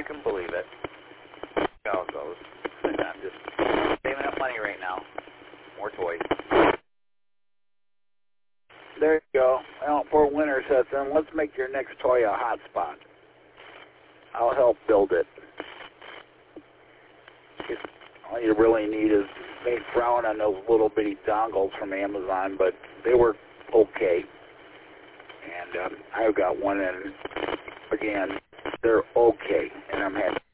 can believe it. That's how it goes. I'm just saving up money right now. More toys. There you go. Well, before winter sets in, let's make your next toy a hotspot. I'll help build it. All you really need is me frown on those little bitty dongles from Amazon, but they work okay. And I've got one, and again, they're okay, and I'm happy.